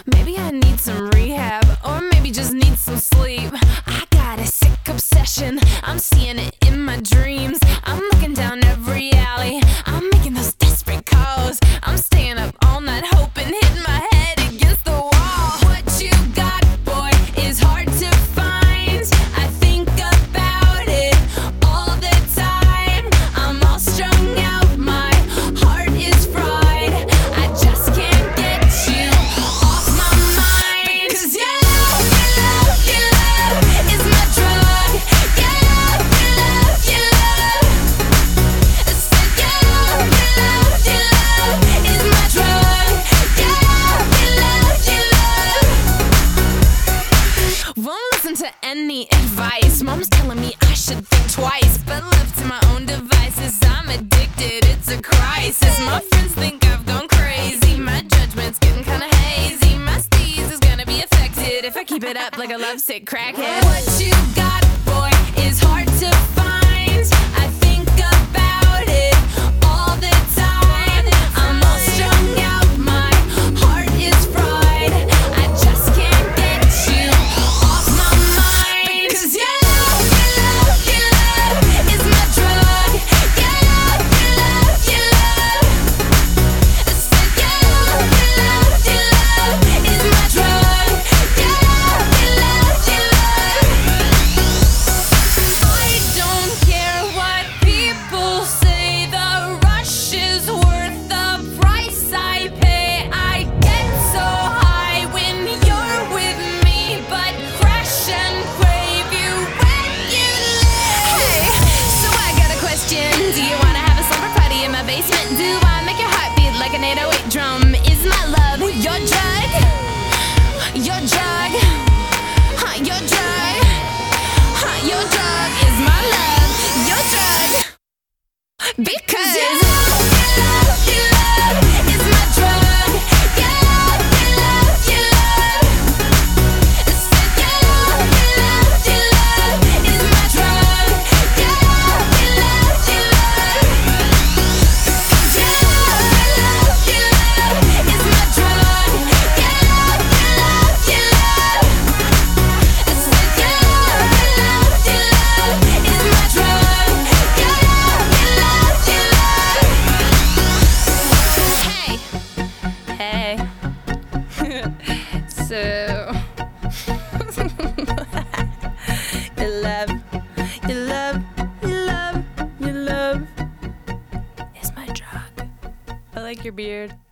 Maybe I need some rehab, or maybe just need some sleep. I got a sick obsession, I'm seeing it in my dreams. I'm looking down every alley, I'm making those desperate calls. I'm staying up all night hoping, hitting my head against the wall. What you got, boy, is hard to find. I think about it all the time. I'm all strung out, my heart is fried. I just can't get you off my mind. Because you love is my drug. You love is my drug. Won't listen to any advice. Mom's telling me I should think twice, but left to my own devices, I'm addicted, it's a crisis. My friends think I've gone crazy, my judgment's getting kinda hazy. My steez is gonna be affected if I keep it up like a lovesick crackhead. What you got, boy, is hard to find. I think about it all the time. I'm all strung out, my heart is fried. I just can't get you off my mind. Because you love is my drug. You love is my drug. I don't care what people say, the rush is worth the price I pay. I get so high when you're with me, but crash and crave you when you leave. Hey, so I got a question. Do you wanna have a slumber party in my basement? Do I make your heart beat like an 808 drum? Is my love your drug? Your drug? Your drug? Your drug is my love. Your drug. Because you love is my drug. You love is my drug. You love is my drug. Hey, so you love is my drug. I like your beard.